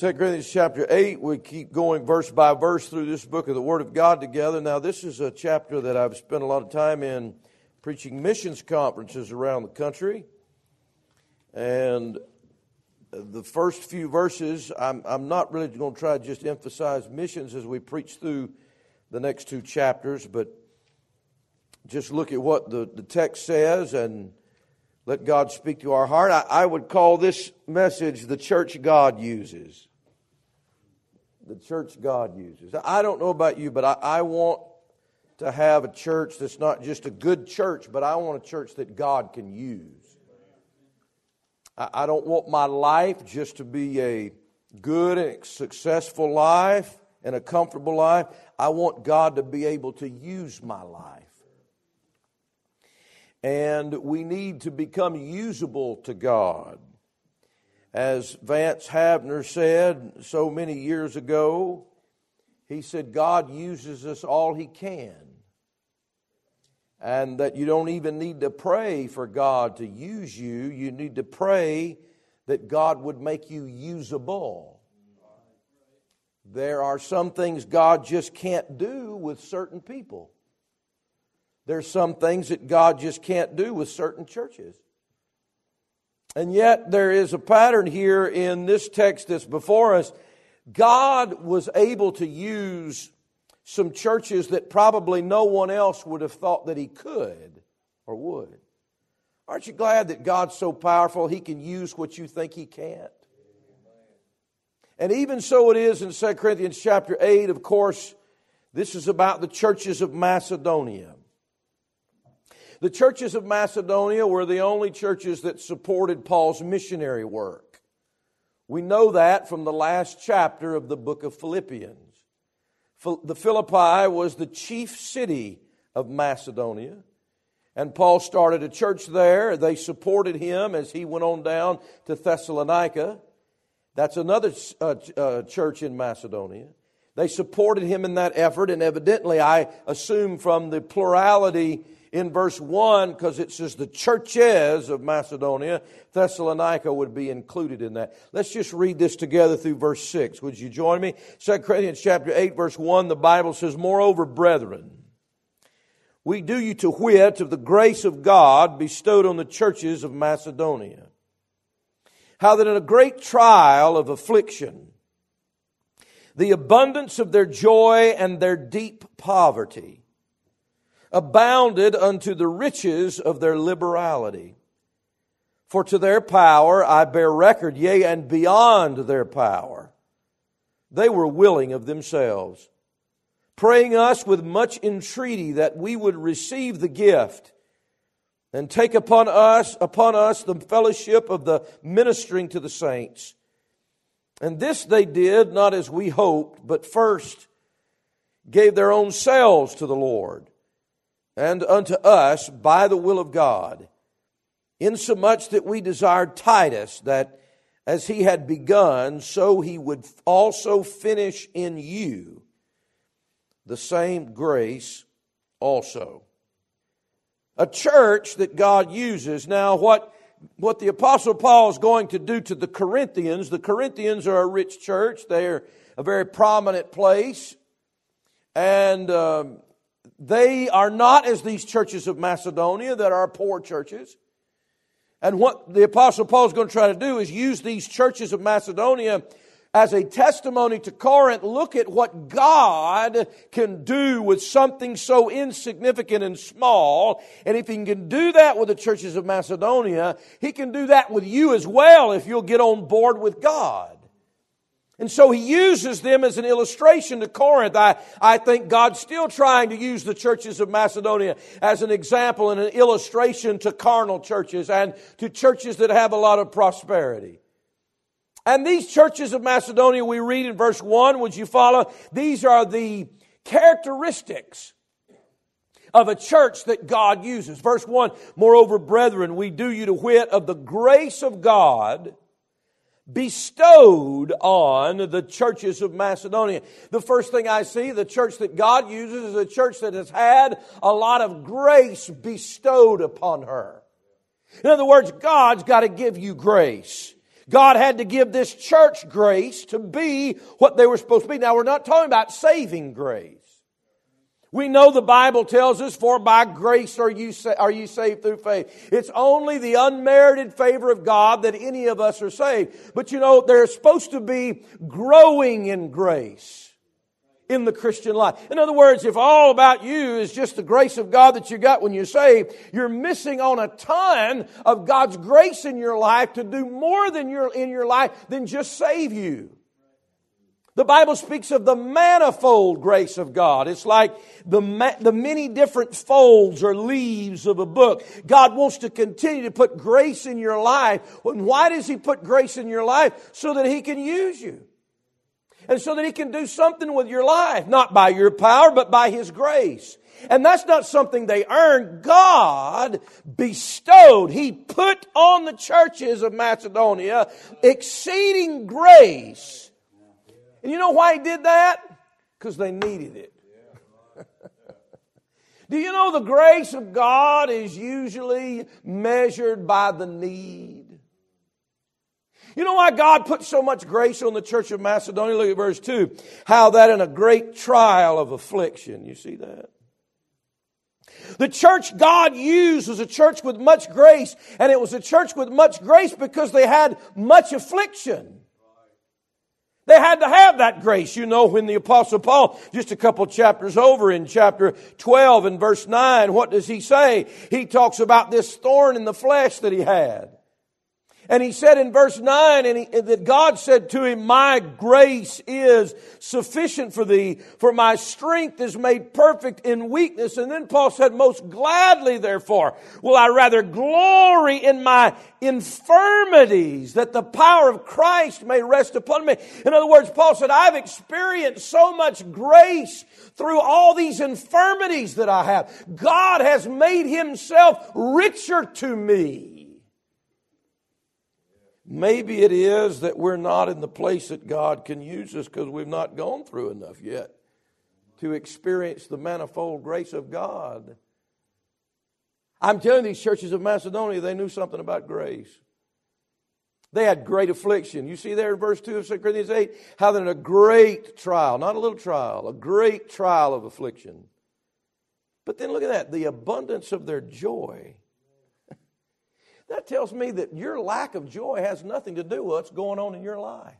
2 Corinthians chapter 8, we keep going verse by verse through this book of the Word of God together. Now, this is a chapter that I've spent a lot of time in preaching missions conferences around the country. And the first few verses, I'm not really going to try to just emphasize missions as we preach through the next two chapters, but just look at what the text says and let God speak to our heart. I would call this message the church God uses. The church God uses. I don't know about you, but I want to have a church that's not just a good church, but I want a church that God can use. I don't want my life just to be a good and successful life and a comfortable life. I want God to be able to use my life. And we need to become usable to God. As Vance Havner said so many years ago, he said, God uses us all He can. And that you don't even need to pray for God to use you. You need to pray that God would make you usable. There are some things God just can't do with certain people. There's some things that God just can't do with certain churches. And yet there is a pattern here in this text that's before us. God was able to use some churches that probably no one else would have thought that He could or would. Aren't you glad that God's so powerful He can use what you think He can't? And even so it is in 2 Corinthians chapter 8, of course, this is about the churches of Macedonia. The churches of Macedonia were the only churches that supported Paul's missionary work. We know that from the last chapter of the book of Philippians. The Philippi was the chief city of Macedonia, and Paul started a church there. They supported him as he went on down to Thessalonica. That's another church in Macedonia. They supported him in that effort, and evidently, I assume from the plurality in verse 1, because it says the churches of Macedonia, Thessalonica would be included in that. Let's just read this together through verse 6. Would you join me? 2 Corinthians chapter 8, verse 1, the Bible says, Moreover, brethren, we do you to wit of the grace of God bestowed on the churches of Macedonia, how that in a great trial of affliction, the abundance of their joy and their deep poverty abounded unto the riches of their liberality. For to their power I bear record, yea, and beyond their power, they were willing of themselves, praying us with much entreaty that we would receive the gift and take upon us the fellowship of the ministering to the saints. And this they did not as we hoped, but first gave their own selves to the Lord and unto us by the will of God, insomuch that we desired Titus, that as he had begun, so he would also finish in you the same grace also. A church that God uses. Now, what the Apostle Paul is going to do to the Corinthians are a rich church. They're a very prominent place. And they are not as these churches of Macedonia that are poor churches. And what the Apostle Paul is going to try to do is use these churches of Macedonia as a testimony to Corinth. Look at what God can do with something so insignificant and small. And if He can do that with the churches of Macedonia, He can do that with you as well if you'll get on board with God. And so He uses them as an illustration to Corinth. I think God's still trying to use the churches of Macedonia as an example and an illustration to carnal churches and to churches that have a lot of prosperity. And these churches of Macedonia, we read in verse 1, would you follow? These are the characteristics of a church that God uses. Verse 1, Moreover, brethren, we do you to wit of the grace of God bestowed on the churches of Macedonia. The first thing I see, the church that God uses is a church that has had a lot of grace bestowed upon her. In other words, God's got to give you grace. God had to give this church grace to be what they were supposed to be. Now, we're not talking about saving grace. We know the Bible tells us, for by grace are you saved through faith. It's only the unmerited favor of God that any of us are saved. But you know, there's supposed to be growing in grace in the Christian life. In other words, if all about you is just the grace of God that you got when you're saved, you're missing on a ton of God's grace in your life to do more in your life than just save you. The Bible speaks of the manifold grace of God. It's like the many different folds or leaves of a book. God wants to continue to put grace in your life. And why does He put grace in your life? So that He can use you. And so that He can do something with your life. Not by your power, but by His grace. And that's not something they earned. God bestowed. He put on the churches of Macedonia exceeding grace. And you know why He did that? Because they needed it. Do you know the grace of God is usually measured by the need? You know why God put so much grace on the church of Macedonia? Look at verse 2. How that in a great trial of affliction. You see that? The church God used was a church with much grace. And it was a church with much grace because they had much affliction. They had to have that grace. You know, when the Apostle Paul, just a couple chapters over in chapter 12 and verse 9, what does he say? He talks about this thorn in the flesh that he had. And he said in verse 9 that God said to him, my grace is sufficient for thee, for my strength is made perfect in weakness. And then Paul said, most gladly, therefore, will I rather glory in my infirmities, that the power of Christ may rest upon me. In other words, Paul said, I've experienced so much grace through all these infirmities that I have. God has made Himself richer to me. Maybe it is that we're not in the place that God can use us because we've not gone through enough yet to experience the manifold grace of God. I'm telling these churches of Macedonia, they knew something about grace. They had great affliction. You see there in verse 2 of 2 Corinthians 8, how that in a great trial, not a little trial, a great trial of affliction. But then look at that, the abundance of their joy. That tells me that your lack of joy has nothing to do with what's going on in your life.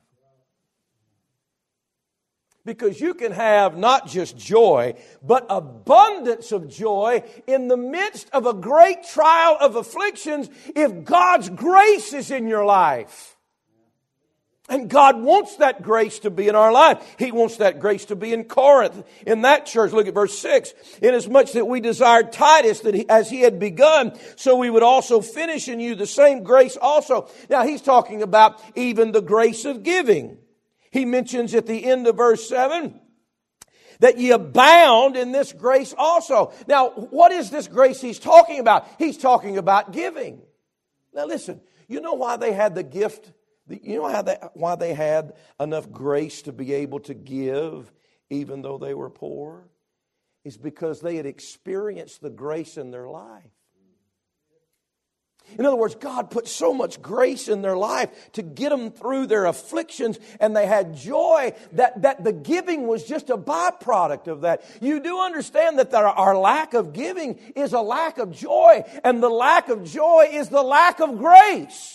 Because you can have not just joy, but abundance of joy in the midst of a great trial of afflictions if God's grace is in your life. And God wants that grace to be in our life. He wants that grace to be in Corinth, in that church. Look at verse 6. Inasmuch that we desired Titus, that as he had begun, so we would also finish in you the same grace also. Now he's talking about even the grace of giving. He mentions at the end of verse 7 that ye abound in this grace also. Now, what is this grace he's talking about? He's talking about giving. Now listen, you know why they had the gift? You know why they had enough grace to be able to give even though they were poor? It's because they had experienced the grace in their life. In other words, God put so much grace in their life to get them through their afflictions, and they had joy that the giving was just a byproduct of that. You do understand that our lack of giving is a lack of joy, and the lack of joy is the lack of grace.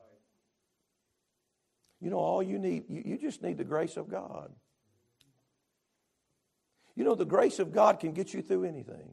You know, all you need, you just need the grace of God. You know, the grace of God can get you through anything.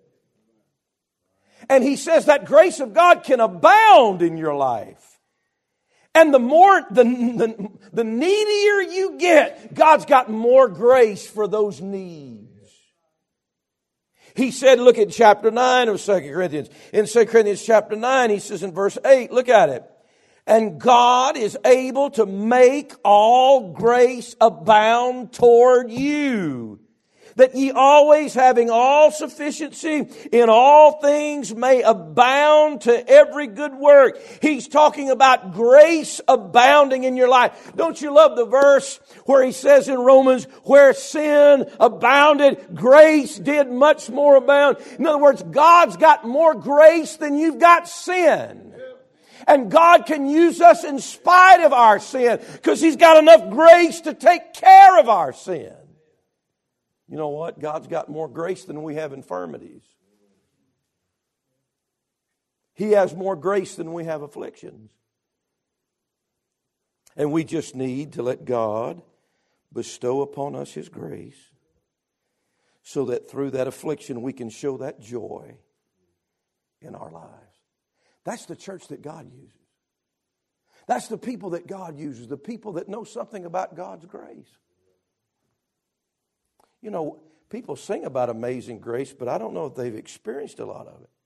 And he says that grace of God can abound in your life. And the needier you get, God's got more grace for those needs. He said, look at chapter 9 of 2 Corinthians. In 2 Corinthians chapter 9, he says in verse 8, look at it. And God is able to make all grace abound toward you, that ye always having all sufficiency in all things may abound to every good work. He's talking about grace abounding in your life. Don't you love the verse where he says in Romans, where sin abounded, grace did much more abound. In other words, God's got more grace than you've got sin. And God can use us in spite of our sin because He's got enough grace to take care of our sin. You know what? God's got more grace than we have infirmities. He has more grace than we have afflictions. And we just need to let God bestow upon us His grace so that through that affliction we can show that joy in our lives. That's the church that God uses. That's the people that God uses, the people that know something about God's grace. You know, people sing about amazing grace, but I don't know if they've experienced a lot of it.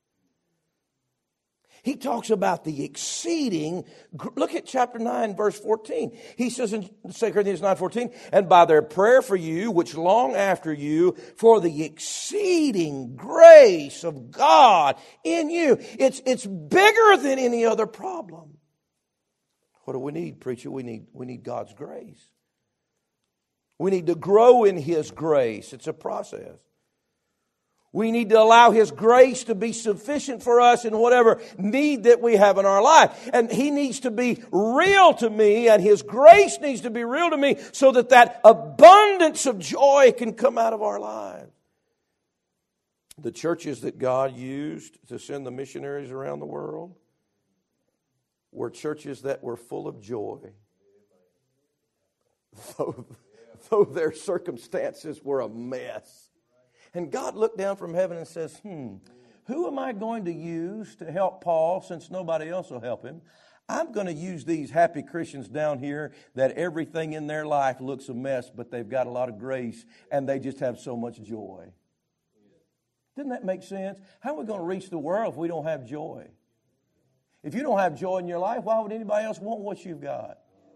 He talks about the exceeding. Look at chapter 9, verse 14. He says in 2 Corinthians 9:14, and by their prayer for you, which long after you, for the exceeding grace of God in you. It's bigger than any other problem. What do we need, preacher? We need God's grace. We need to grow in His grace. It's a process. We need to allow His grace to be sufficient for us in whatever need that we have in our life. And He needs to be real to me, and His grace needs to be real to me so that that abundance of joy can come out of our lives. The churches that God used to send the missionaries around the world were churches that were full of joy. Though their circumstances were a mess. And God looked down from heaven and says, who am I going to use to help Paul since nobody else will help him? I'm going to use these happy Christians down here that everything in their life looks a mess, but they've got a lot of grace and they just have so much joy. Didn't that make sense? How are we going to reach the world if we don't have joy? If you don't have joy in your life, why would anybody else want what you've got?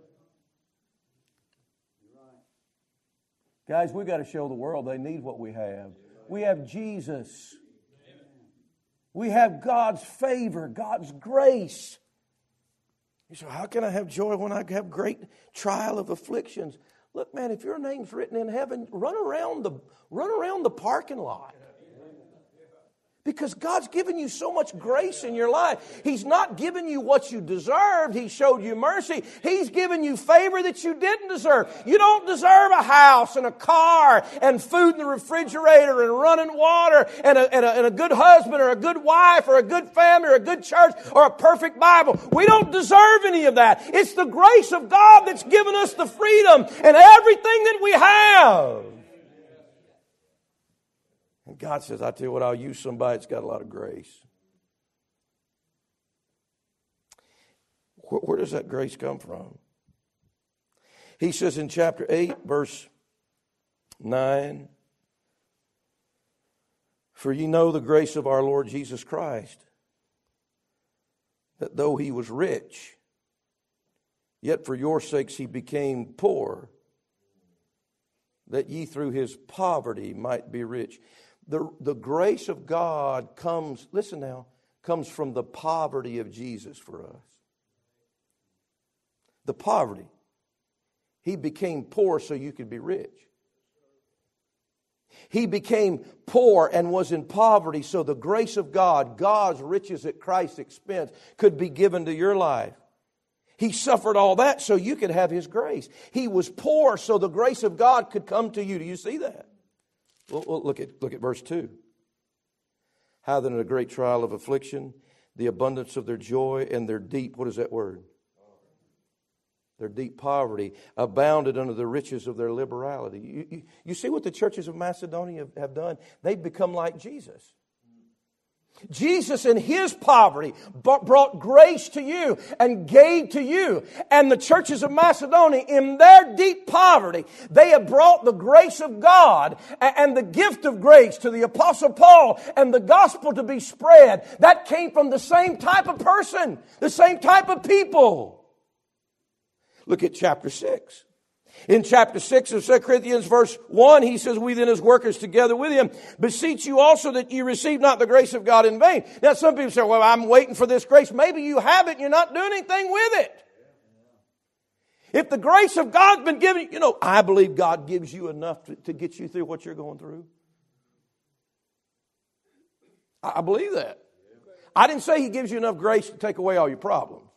Guys, we've got to show the world they need what we have. We have Jesus. We have God's favor, God's grace. You say, how can I have joy when I have great trial of afflictions? Look, man, if your name's written in heaven, run around the parking lot. Because God's given you so much grace in your life. He's not given you what you deserved. He showed you mercy. He's given you favor that you didn't deserve. You don't deserve a house and a car and food in the refrigerator and running water and a good husband or a good wife or a good family or a good church or a perfect Bible. We don't deserve any of that. It's the grace of God that's given us the freedom and everything that we have. And God says, I tell you what, I'll use somebody that's got a lot of grace. Where does that grace come from? He says in chapter 8, verse 9, for ye know the grace of our Lord Jesus Christ, that though He was rich, yet for your sakes He became poor, that ye through His poverty might be rich. The grace of God comes, listen now, comes from the poverty of Jesus for us. The poverty. He became poor so you could be rich. He became poor and was in poverty so the grace of God, God's riches at Christ's expense, could be given to your life. He suffered all that so you could have His grace. He was poor so the grace of God could come to you. Do you see that? Well, look at verse 2. How then in a great trial of affliction, the abundance of their joy and their deep, what is that word? Their deep poverty abounded under the riches of their liberality. You see what the churches of Macedonia have done? They've become like Jesus. Jesus in His poverty brought grace to you and gave to you. And the churches of Macedonia, in their deep poverty, they have brought the grace of God and the gift of grace to the Apostle Paul and the gospel to be spread. That came from the same type of person, the same type of people. Look at chapter 6. In chapter 6 of 2 Corinthians verse 1, he says, we then as workers together with Him, beseech you also that ye receive not the grace of God in vain. Now some people say, well, I'm waiting for this grace. Maybe you have it and you're not doing anything with it. If the grace of God's been given, I believe God gives you enough to get you through what you're going through. I believe that. I didn't say He gives you enough grace to take away all your problems.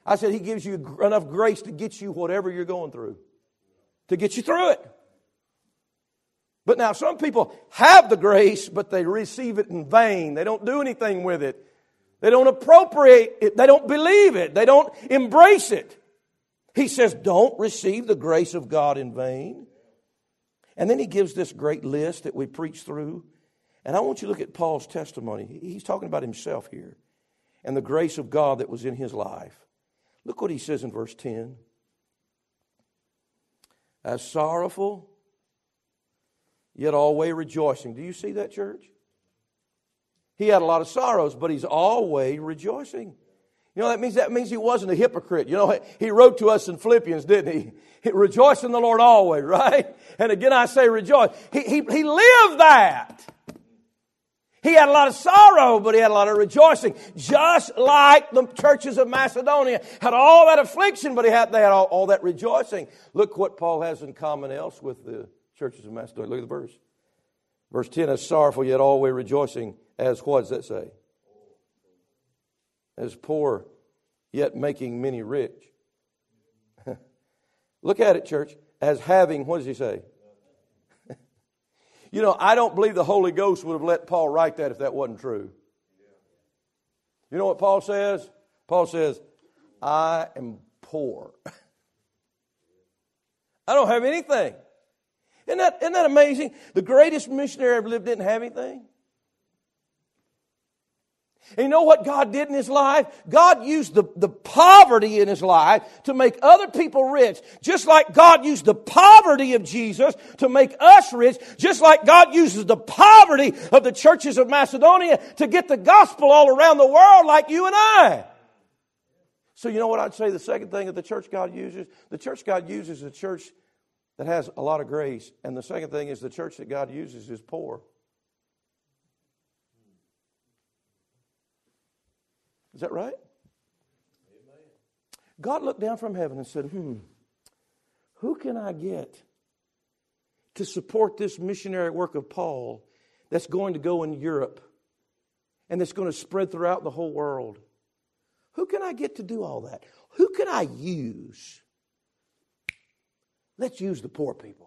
I said He gives you enough grace to get you whatever you're going through. To get you through it. But now some people have the grace, but they receive it in vain. They don't do anything with it. They don't appropriate it. They don't believe it. They don't embrace it. He says, don't receive the grace of God in vain. And then he gives this great list that we preach through. And I want you to look at Paul's testimony. He's talking about himself here and the grace of God that was in his life. Look what he says in verse 10. As sorrowful, yet always rejoicing. Do you see that, church? He had a lot of sorrows, but he's always rejoicing. You know, that means he wasn't a hypocrite. You know, he wrote to us in Philippians, didn't he? Rejoice in the Lord always, right? And again I say rejoice. He lived that. He had a lot of sorrow, but he had a lot of rejoicing. Just like the churches of Macedonia had all that affliction, but they had all that rejoicing. Look what Paul has in common else with the churches of Macedonia. Look at the verse. Verse 10, as sorrowful yet always rejoicing, as what does that say? As poor yet making many rich. Look at it, church. As having, what does he say? You know, I don't believe the Holy Ghost would have let Paul write that if that wasn't true. You know what Paul says? Paul says, I am poor. I don't have anything. Isn't that amazing? The greatest missionary ever lived didn't have anything. And you know what God did in his life? God used the poverty in his life to make other people rich. Just like God used the poverty of Jesus to make us rich. Just like God uses the poverty of the churches of Macedonia to get the gospel all around the world like you and I. So you know what I'd say the second thing that the church God uses? The church God uses is a church that has a lot of grace. And the second thing is the church that God uses is poor. Is that right? Amen. God looked down from heaven and said, who can I get to support this missionary work of Paul that's going to go in Europe and that's going to spread throughout the whole world? Who can I get to do all that? Who can I use? Let's use the poor people.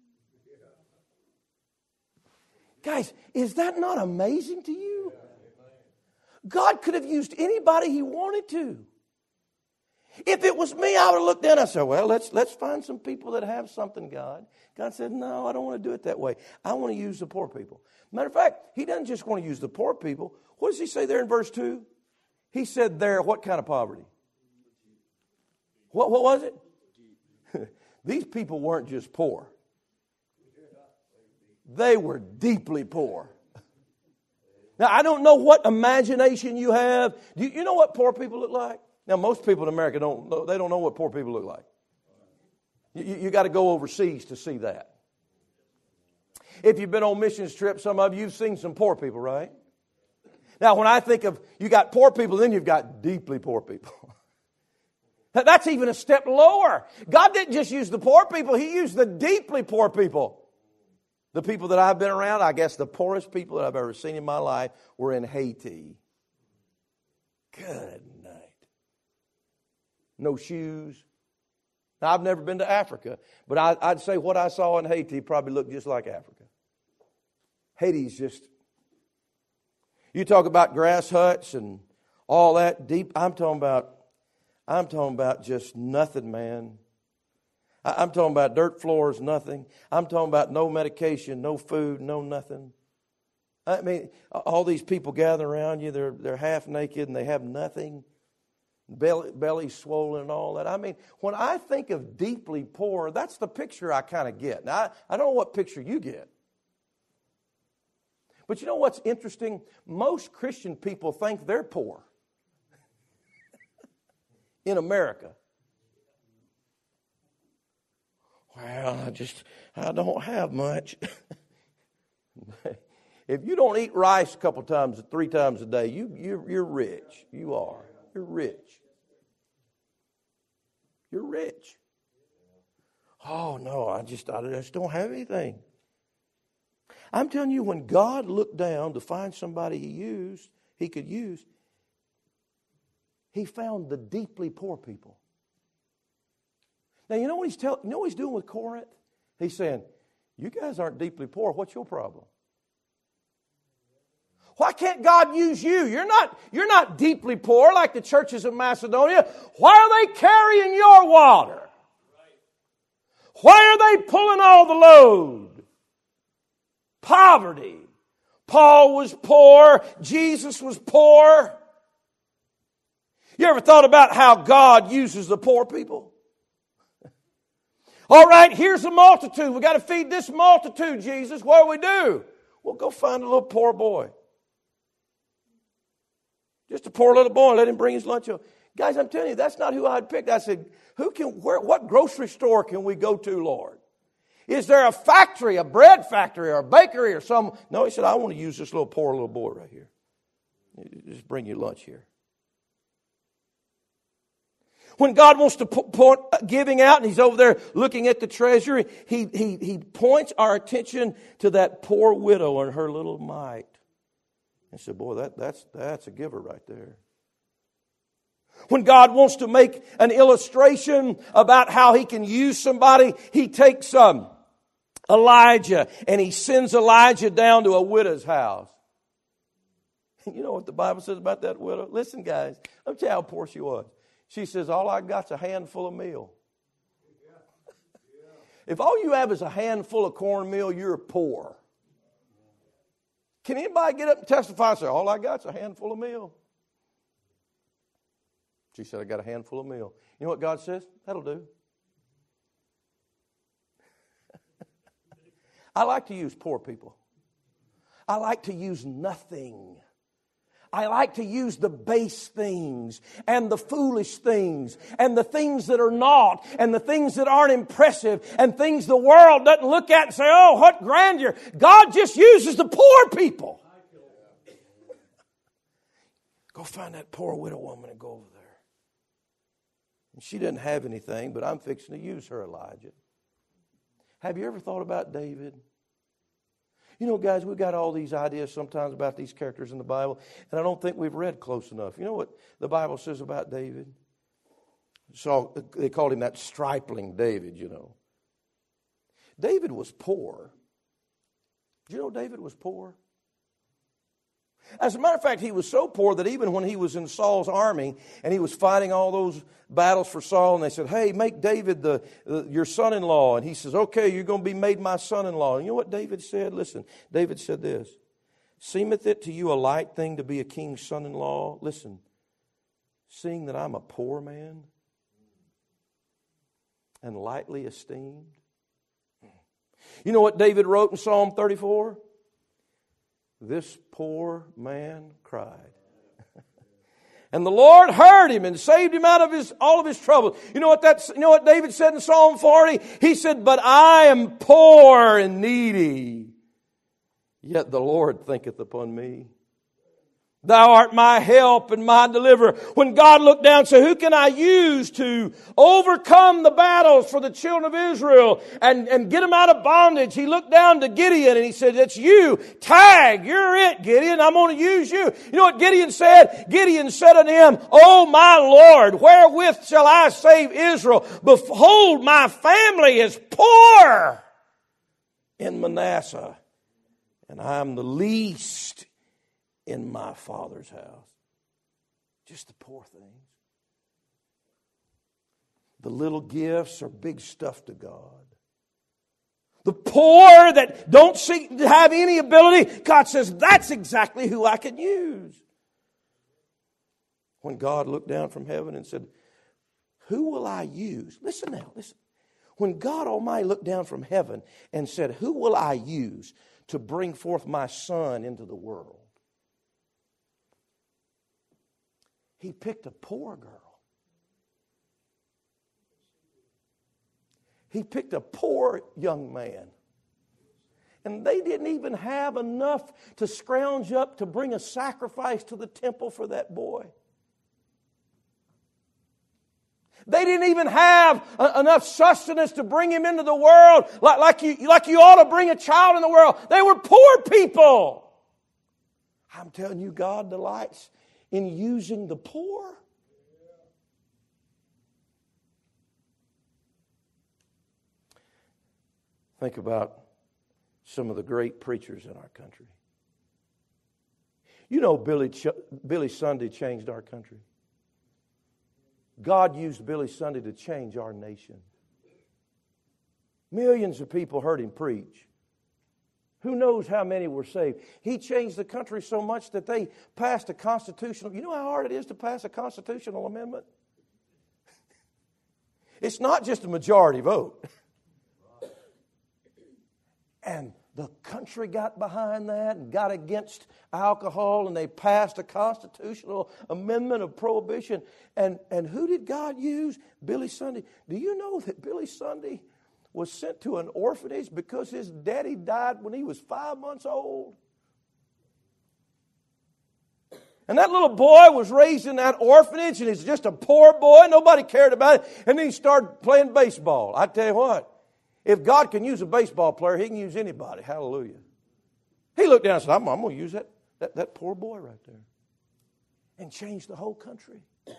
Guys, is that not amazing to you? God could have used anybody He wanted to. If it was me, I would have looked down and I said, well, let's find some people that have something, God. God said, no, I don't want to do it that way. I want to use the poor people. Matter of fact, He doesn't just want to use the poor people. What does He say there in verse 2? He said there, what kind of poverty? What was it? These people weren't just poor. They were deeply poor. Now, I don't know what imagination you have. Do you know what poor people look like? Now, most people in America don't know what poor people look like. You got to go overseas to see that. If you've been on missions trips, some of you've seen some poor people, right? Now, when I think of you got poor people, then you've got deeply poor people. That's even a step lower. God didn't just use the poor people. He used the deeply poor people. The people that I've been around, I guess the poorest people that I've ever seen in my life were in Haiti. Good night. No shoes. Now, I've never been to Africa, but I'd say what I saw in Haiti probably looked just like Africa. Haiti's just, you talk about grass huts and all that deep. I'm talking about just nothing, man. I'm talking about dirt floors, nothing. I'm talking about no medication, no food, no nothing. I mean, all these people gather around you, they're half naked and they have nothing. Belly swollen and all that. I mean, when I think of deeply poor, that's the picture I kind of get. Now, I don't know what picture you get. But you know what's interesting? Most Christian people think they're poor in America. Well, I don't have much. If you don't eat rice a couple times, 3 times a day, you're rich. You are. You're rich. You're rich. Oh no, I just don't have anything. I'm telling you, when God looked down to find somebody He could use, He found the deeply poor people. Now, you know what he's doing with Corinth? He's saying, you guys aren't deeply poor. What's your problem? Why can't God use you? You're not deeply poor like the churches of Macedonia. Why are they carrying your water? Why are they pulling all the load? Poverty. Paul was poor. Jesus was poor. You ever thought about how God uses the poor people? All right, here's a multitude. We got to feed this multitude, Jesus. What do we do? Well, go find a little poor boy. Just a poor little boy and let him bring his lunch home. Guys, I'm telling you, that's not who I'd picked. I said, what grocery store can we go to, Lord? Is there a factory, a bread factory or a bakery or some? No, he said, I want to use this poor little boy right here. Just bring you lunch here. When God wants to point giving out and He's over there looking at the treasury, He points our attention to that poor widow and her little mite. And said, boy, that's a giver right there. When God wants to make an illustration about how He can use somebody, He takes Elijah and He sends Elijah down to a widow's house. You know what the Bible says about that widow? Listen, guys, let me tell you how poor she was. She says, all I got's a handful of meal. If all you have is a handful of cornmeal, you're poor. Can anybody get up and testify and say, all I got's a handful of meal? She said, I got a handful of meal. You know what God says? That'll do. I like to use poor people. I like to use nothing. I like to use the base things and the foolish things and the things that are not and the things that aren't impressive and things the world doesn't look at and say, oh, what grandeur. God just uses the poor people. Go find that poor widow woman and go over there. And she didn't have anything, but I'm fixing to use her, Elijah. Have you ever thought about David? You know, guys, we've got all these ideas sometimes about these characters in the Bible, and I don't think we've read close enough. You know what the Bible says about David? So they called him that stripling David, you know. David was poor. Did you know David was poor? As a matter of fact, he was so poor that even when he was in Saul's army and he was fighting all those battles for Saul, and they said, hey, make David your son-in-law. And he says, okay, you're going to be made my son-in-law. And you know what David said? Listen, David said this, seemeth it to you a light thing to be a king's son-in-law? Listen, seeing that I'm a poor man and lightly esteemed. You know what David wrote in Psalm 34? This poor man cried. And the Lord heard him and saved him out of all of his trouble. You know what David said in Psalm 40? He said, but I am poor and needy, yet the Lord thinketh upon me. Thou art my help and my deliverer. When God looked down and said, who can I use to overcome the battles for the children of Israel and get them out of bondage? He looked down to Gideon and he said, that's you. Tag, you're it, Gideon. I'm going to use you. You know what Gideon said? Gideon said unto him, O my Lord, wherewith shall I save Israel? Behold, my family is poor in Manasseh, and I am the least in my Father's house. Just the poor things. The little gifts are big stuff to God. The poor that don't seek to have any ability, God says, that's exactly who I can use. When God looked down from heaven and said, who will I use? Listen now, listen. When God Almighty looked down from heaven and said, who will I use to bring forth my son into the world? He picked a poor girl. He picked a poor young man. And they didn't even have enough to scrounge up to bring a sacrifice to the temple for that boy. They didn't even have enough sustenance to bring him into the world like you ought to bring a child in the world. They were poor people. I'm telling you, God delights in using the poor. Think about some of the great preachers in our country. You know, Billy Sunday changed our country. God used Billy Sunday to change our nation. Millions of people heard him preach. Who knows how many were saved? He changed the country so much that they passed a constitutional... You know how hard it is to pass a constitutional amendment? It's not just a majority vote. And the country got behind that and got against alcohol, and they passed a constitutional amendment of prohibition. And who did God use? Billy Sunday. Do you know that Billy Sunday was sent to an orphanage because his daddy died when he was 5 months old? And that little boy was raised in that orphanage, and he's just a poor boy. Nobody cared about it. And then he started playing baseball. I tell you what, if God can use a baseball player, He can use anybody. Hallelujah. He looked down and said, I'm going to use that poor boy right there. And change the whole country.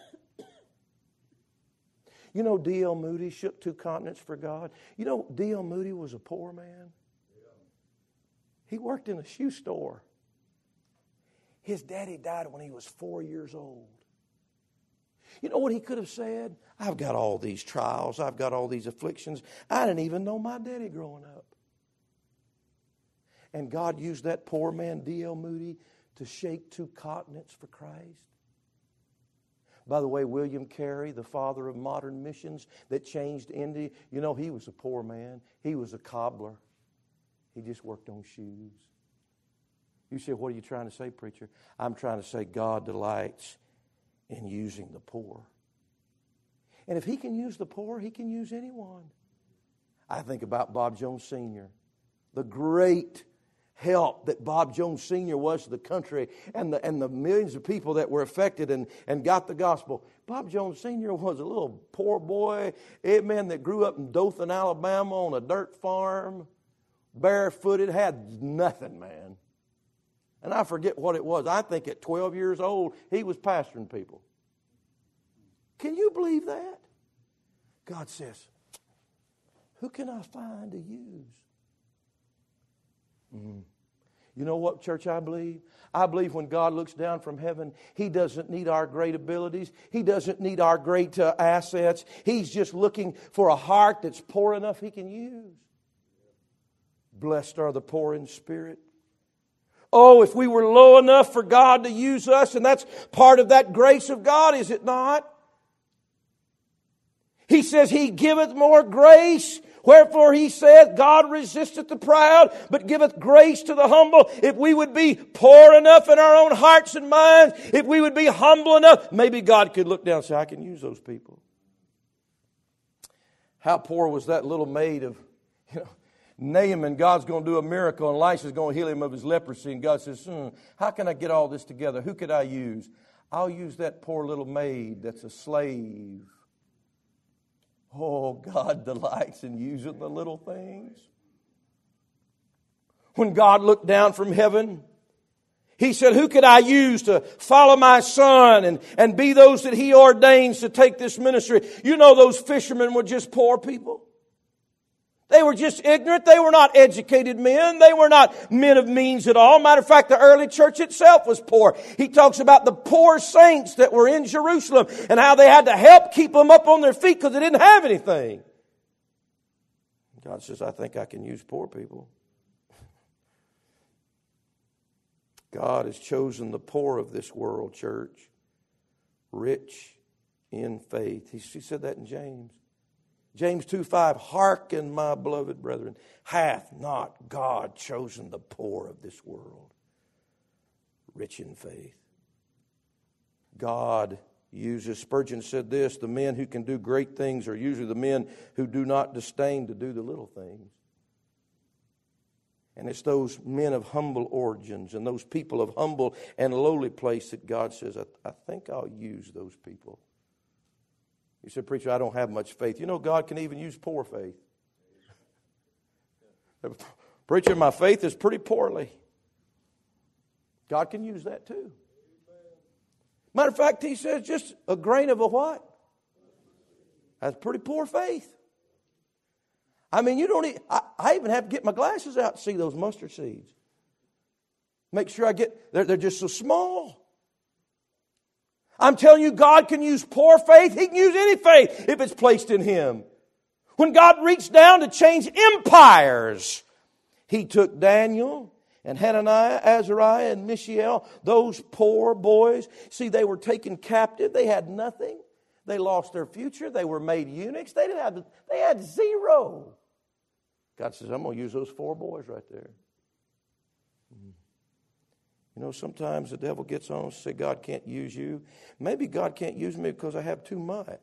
You know, D.L. Moody shook 2 continents for God. You know, D.L. Moody was a poor man. He worked in a shoe store. His daddy died when he was 4 years old. You know what he could have said? I've got all these trials. I've got all these afflictions. I didn't even know my daddy growing up. And God used that poor man, D.L. Moody, to shake 2 continents for Christ. By the way, William Carey, the father of modern missions that changed India, you know, he was a poor man. He was a cobbler. He just worked on shoes. You say, what are you trying to say, preacher? I'm trying to say God delights in using the poor. And if He can use the poor, He can use anyone. I think about Bob Jones Sr., the great help that Bob Jones Sr. was to the country and the millions of people that were affected and got the gospel. Bob Jones Sr. was a little poor boy, amen, that grew up in Dothan, Alabama on a dirt farm, barefooted, had nothing, man. And I forget what it was. I think at 12 years old, he was pastoring people. Can you believe that? God says, who can I find to use? You know what, church, I believe? I believe when God looks down from heaven, He doesn't need our great abilities. He doesn't need our great assets. He's just looking for a heart that's poor enough He can use. Blessed are the poor in spirit. Oh, if we were low enough for God to use us, and that's part of that grace of God, is it not? He says, He giveth more grace. Wherefore He said, God resisteth the proud, but giveth grace to the humble. If we would be poor enough in our own hearts and minds, if we would be humble enough, maybe God could look down and say, I can use those people. How poor was that little maid of, Naaman? God's going to do a miracle, and Elisha's going to heal him of his leprosy. And God says, how can I get all this together? Who could I use? I'll use that poor little maid that's a slave. Oh, God delights in using the little things. When God looked down from heaven, He said, who could I use to follow my son and be those that He ordains to take this ministry? You know, those fishermen were just poor people. They were just ignorant. They were not educated men. They were not men of means at all. Matter of fact, the early church itself was poor. He talks about the poor saints that were in Jerusalem and how they had to help keep them up on their feet because they didn't have anything. God says, I think I can use poor people. God has chosen the poor of this world, church, rich in faith. He said that in James. James 2:5, hearken, my beloved brethren, hath not God chosen the poor of this world, rich in faith? God uses, Spurgeon said this, the men who can do great things are usually the men who do not disdain to do the little things. And it's those men of humble origins and those people of humble and lowly place that God says, I think I'll use those people. You said, preacher, I don't have much faith. You know, God can even use poor faith. Preacher, my faith is pretty poorly. God can use that too. Matter of fact, He says just a grain of a what? That's pretty poor faith. I mean, you don't. I even have to get my glasses out to see those mustard seeds. Make sure I get. They're just so small. I'm telling you, God can use poor faith. He can use any faith if it's placed in Him. When God reached down to change empires, He took Daniel and Hananiah, Azariah, and Mishael, those poor boys. See, they were taken captive. They had nothing. They lost their future. They were made eunuchs. They had zero. God says, I'm going to use those 4 boys right there. You know, sometimes the devil gets on and says, God can't use you. Maybe God can't use me because I have too much.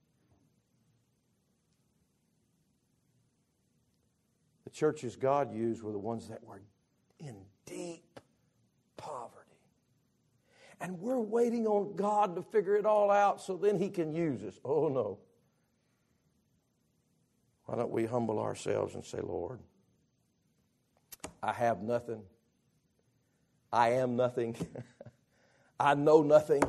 The churches God used were the ones that were in deep poverty. And we're waiting on God to figure it all out so then He can use us. Oh, no. Why don't we humble ourselves and say, Lord, I have nothing. I am nothing. I know nothing.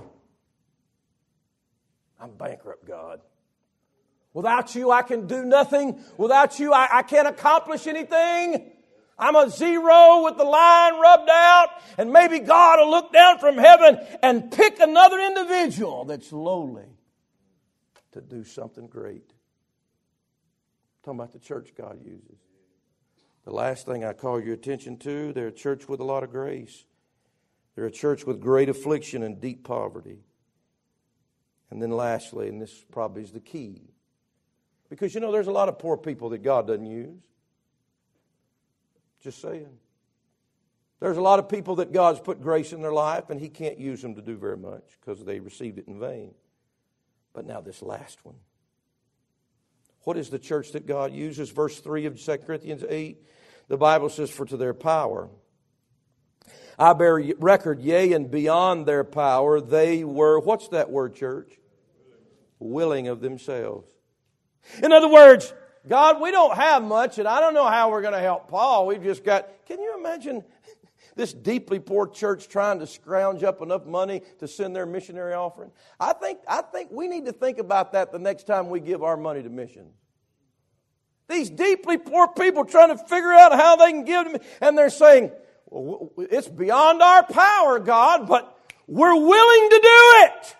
I'm bankrupt, God. Without you, I can do nothing. Without you, I can't accomplish anything. I'm a zero with the line rubbed out. And maybe God will look down from heaven and pick another individual that's lowly to do something great. I'm talking about the church God uses. The last thing I call your attention to, they're a church with a lot of grace. They're a church with great affliction and deep poverty. And then lastly, and this probably is the key, because you know there's a lot of poor people that God doesn't use. Just saying. There's a lot of people that God's put grace in their life and He can't use them to do very much because they received it in vain. But now this last one. What is the church that God uses? Verse 3 of 2 Corinthians 8, the Bible says, for to their power I bear record, yea, and beyond their power they were, what's that word, church? Willing of themselves. In other words, God, we don't have much, and I don't know how we're going to help Paul. We've just got, can you imagine this deeply poor church trying to scrounge up enough money to send their missionary offering? I think we need to think about that the next time we give our money to missions. These deeply poor people trying to figure out how they can give to me, and they're saying, well, it's beyond our power, God, but we're willing to do it.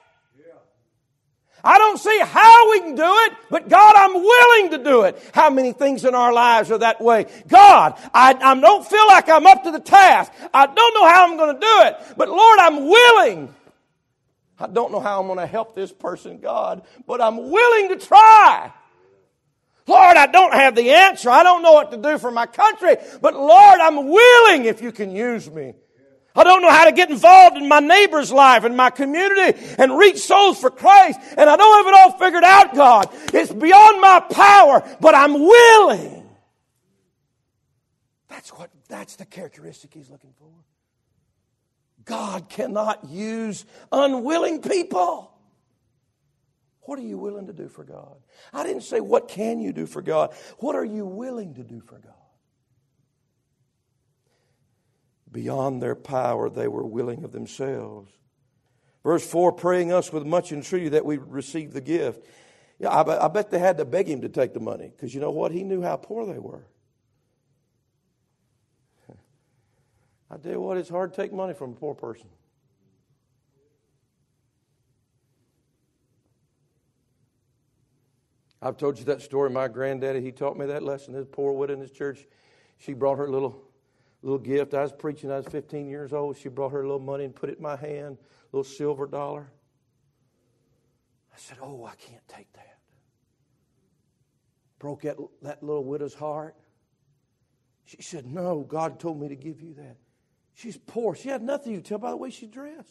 I don't see how we can do it, but God, I'm willing to do it. How many things in our lives are that way? God, I don't feel like I'm up to the task. I don't know how I'm going to do it, but Lord, I'm willing. I don't know how I'm going to help this person, God, but I'm willing to try. Lord, I don't have the answer. I don't know what to do for my country, but Lord, I'm willing if you can use me. I don't know how to get involved in my neighbor's life and my community and reach souls for Christ. And I don't have it all figured out, God. It's beyond my power, but I'm willing. That's the characteristic He's looking for. God cannot use unwilling people. What are you willing to do for God? I didn't say what can you do for God. What are you willing to do for God? Beyond their power, they were willing of themselves. Verse 4, praying us with much entreaty that we receive the gift. Yeah, I bet they had to beg Him to take the money, because you know what? He knew how poor they were. I tell you what, it's hard to take money from a poor person. I've told you that story. My granddaddy, he taught me that lesson. This poor widow in his church, she brought her little gift. I was preaching. I was 15 years old. She brought her little money and put it in my hand, a little silver dollar. I said, oh, I can't take that. Broke that little widow's heart. She said, no, God told me to give you that. She's poor. She had nothing. You can tell by the way she's dressed.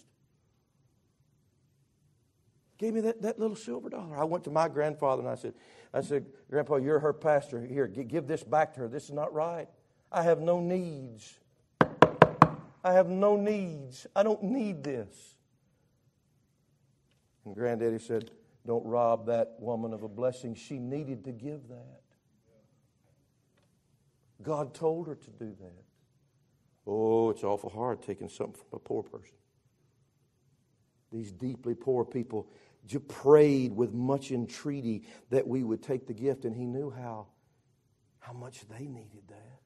Gave me that little silver dollar. I went to my grandfather and I said, Grandpa, you're her pastor. Here, give this back to her. This is not right. I have no needs. I have no needs. I don't need this. And Granddaddy said, don't rob that woman of a blessing. She needed to give that. God told her to do that. Oh, it's awful hard taking something from a poor person. These deeply poor people prayed with much entreaty that we would take the gift, and He knew how how much they needed that.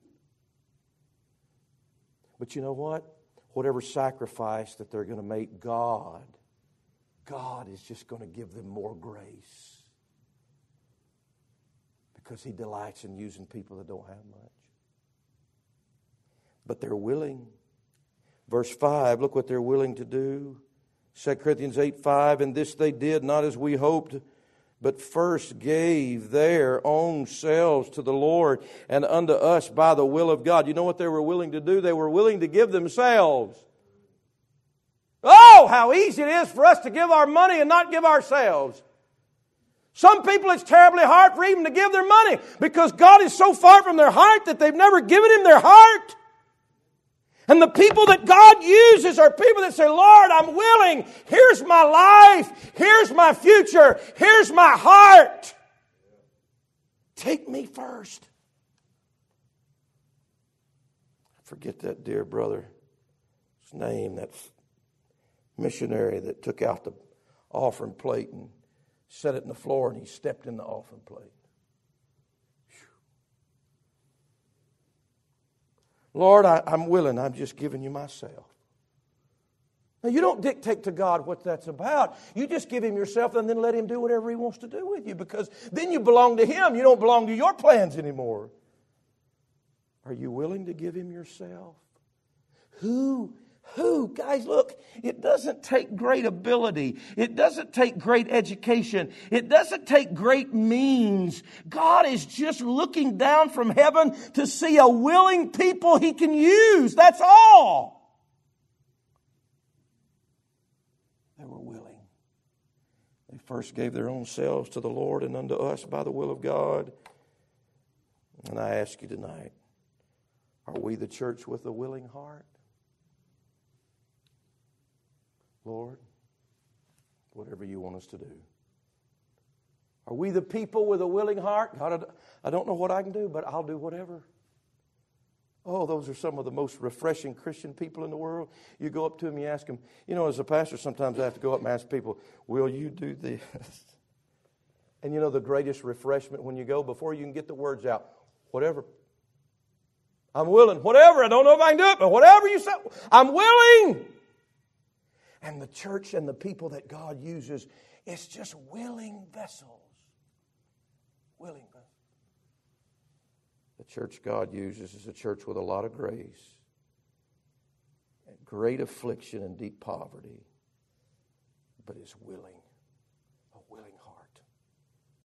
But you know what? Whatever sacrifice that they're going to make, God is just going to give them more grace. Because He delights in using people that don't have much. But they're willing. Verse 5, look what they're willing to do. 2 Corinthians 8:5, and this they did not as we hoped, but first gave their own selves to the Lord and unto us by the will of God. You know what they were willing to do? They were willing to give themselves. Oh, how easy it is for us to give our money and not give ourselves. Some people, it's terribly hard for even to give their money because God is so far from their heart that they've never given Him their heart. And the people that God uses are people that say, Lord, I'm willing. Here's my life. Here's my future. Here's my heart. Take me first. I forget that dear brother's name, that missionary that took out the offering plate and set it in the floor and he stepped in the offering plate. Lord, I'm willing. I'm just giving you myself. Now, you don't dictate to God what that's about. You just give Him yourself and then let Him do whatever He wants to do with you, because then you belong to Him. You don't belong to your plans anymore. Are you willing to give Him yourself? Who? Guys, look, it doesn't take great ability. It doesn't take great education. It doesn't take great means. God is just looking down from heaven to see a willing people He can use. That's all. They were willing. They first gave their own selves to the Lord and unto us by the will of God. And I ask you tonight, are we the church with a willing heart? Lord, whatever you want us to do. Are we the people with a willing heart? God, I don't know what I can do, but I'll do whatever. Oh, those are some of the most refreshing Christian people in the world. You go up to them, you ask them. You know, as a pastor, sometimes I have to go up and ask people, will you do this? And you know the greatest refreshment when you go, before you can get the words out, whatever. I'm willing. Whatever. I don't know if I can do it, but whatever you say, I'm willing. And the church and the people that God uses, it's just willing vessels. Willing vessels. The church God uses is a church with a lot of grace, great affliction and deep poverty, but is willing.